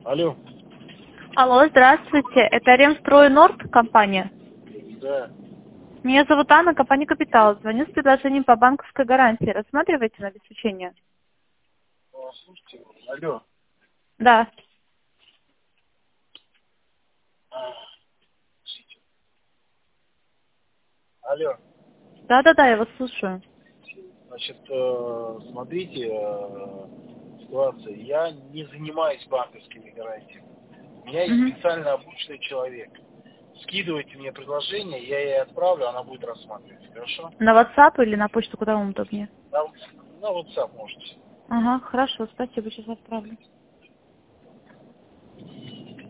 Алло. Алло, здравствуйте. Это Ремстрой Норд компания. Да. Меня зовут Анна, компания Капитал. Звоню с предложением по банковской гарантии. Рассматриваете на обеспечение? Слушайте, алло. Да. Алло. Да, я вас слушаю. Значит, смотрите, ситуация. Я не занимаюсь банковскими гарантиями. У меня есть Мгм. специально обученный человек. Скидывайте мне предложение, я ей отправлю, она будет рассматривать. Хорошо? На WhatsApp или на почту, куда вам удобнее? На WhatsApp можете. Ага, хорошо, спасибо, сейчас отправлю.